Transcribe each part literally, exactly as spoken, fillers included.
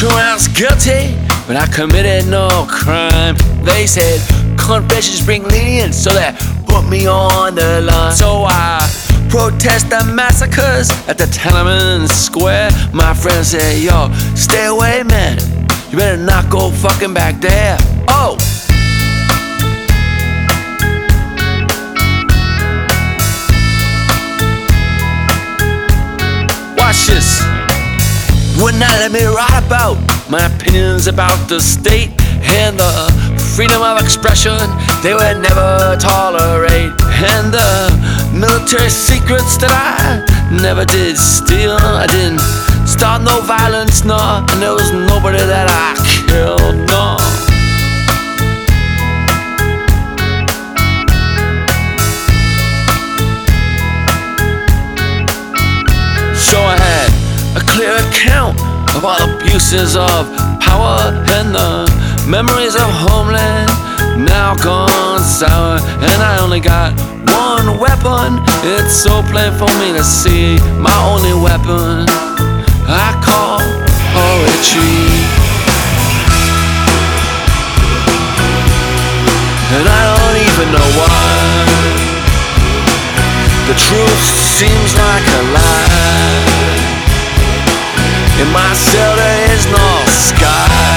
True, I was guilty, but I committed no crime. They said confessions bring lenience, so they put me on the line. So I protest the massacres at the Tiananmen Square. My friends said, yo, stay away, man. You better not go fucking back there. Oh! Watch this. Would not let me write about my opinions about the state and the freedom of expression they would never tolerate, and the military secrets that I never did steal. I didn't start no violence, no, and there was nobody that I killed, no. So I had a clear account of all abuses of power and the memories of homeland now gone sour. And I only got one weapon, it's so plain for me to see. My only weapon I call poetry. And I don't even know why the truth seems like a lie. In my cell there is no sky.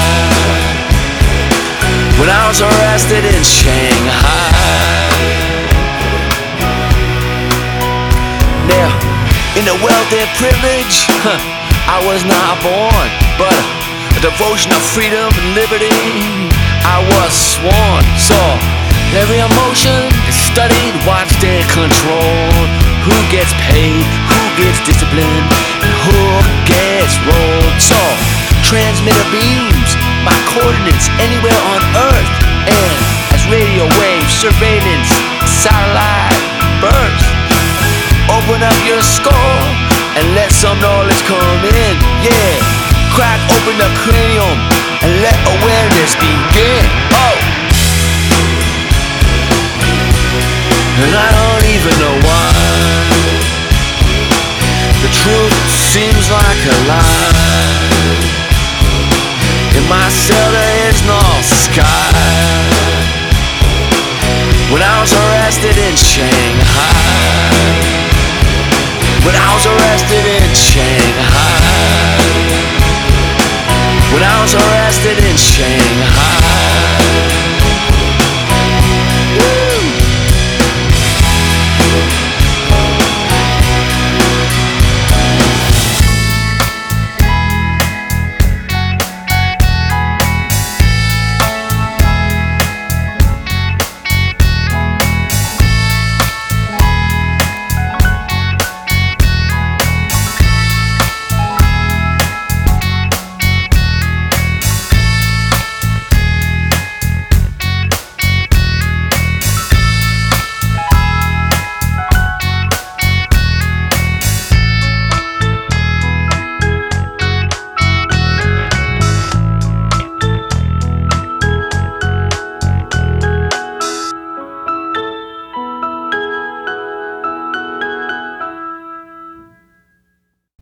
When I was arrested in Shanghai, now in the wealth and privilege, huh, I was not born, but a devotion of freedom and liberty I was sworn. So every emotion is studied, watched and controlled. Who gets paid, who gets disciplined, and who gets rolled. So transmitter beams my coordinates anywhere on Earth, and as radio waves, surveillance, satellite burst. Open up your skull and let some knowledge come in. Yeah, crack open the cranium and let awareness begin. Oh, and I don't even know why the truth seems like a lie. In my cell there is no sky. When I was arrested in Shanghai, when I was arrested in Shanghai, when I was arrested in Shanghai.